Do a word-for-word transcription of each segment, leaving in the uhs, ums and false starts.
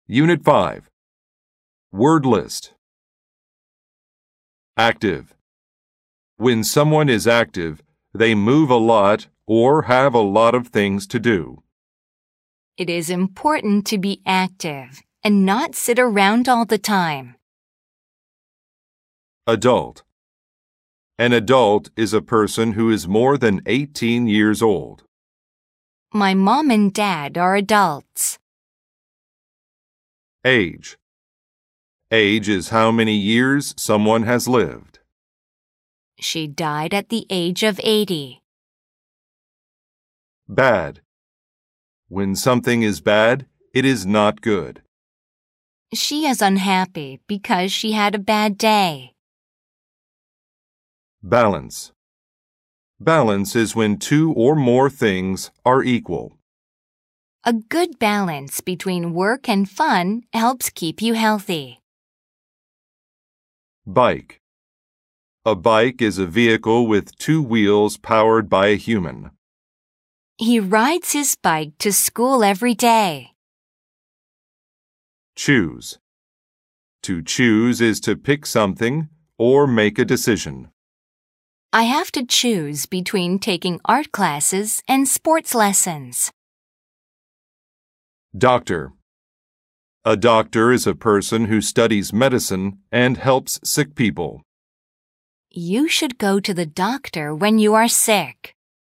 Unit five. Word list. Active. When someone is active, they move a lot or have a lot of things to do. It is important to be active and not sit around all the time. Adult. An adult is a person who is more than eighteen years old. My mom and dad are adults. Age. Age is how many years someone has lived. She died at the age of eighty. Bad. When something is bad, it is not good. She is unhappy because she had a bad day. Balance. Balance is when two or more things are equal. A good balance between work and fun helps keep you healthy. Bike. A bike is a vehicle with two wheels powered by a human. He rides his bike to school every day. Choose. To choose is to pick something or make a decision. I have to choose between taking art classes and sports lessons. Doctor. A doctor is a person who studies medicine and helps sick people. You should go to the doctor when you are sick.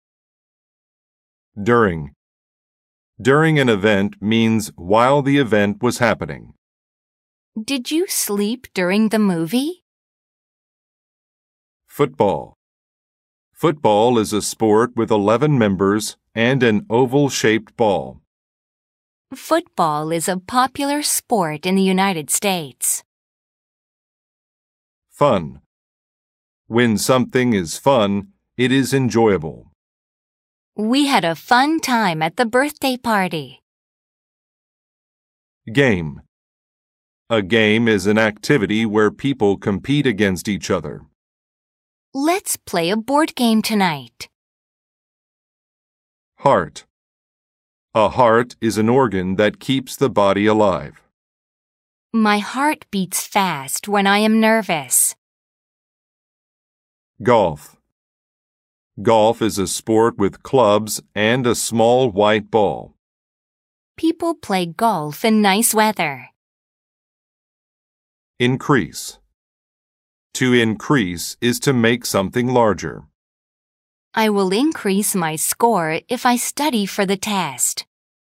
During. During an event means while the event was happening. Did you sleep during the movie? Football. Football is a sport with eleven members and an oval-shaped ball. Football is a popular sport in the United States. Fun. When something is fun, it is enjoyable. We had a fun time at the birthday party. Game. A game is an activity where people compete against each other. Let's play a board game tonight. Heart. A heart is an organ that keeps the body alive. My heart beats fast when I am nervous. Golf. Golf is a sport with clubs and a small white ball. People play golf in nice weather. Increase. To increase is to make something larger. I will increase my score if I study for the test.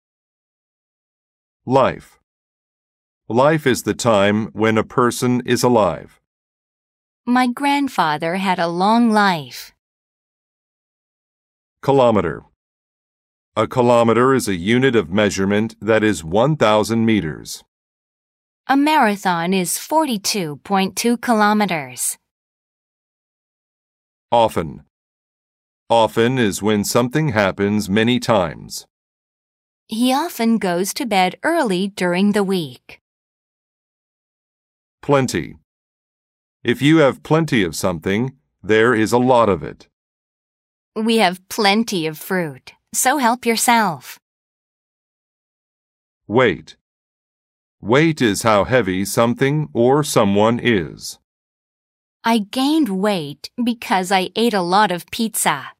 Life. Life is the time when a person is alive. My grandfather had a long life. Kilometer. A kilometer is a unit of measurement that is one thousand meters. A marathon is forty-two point two kilometers. Often. Often is when something happens many times. He often goes to bed early during the week. Plenty. If you have plenty of something, there is a lot of it. We have plenty of fruit, so help yourself. Weight. Weight is how heavy something or someone is. I gained weight because I ate a lot of pizza.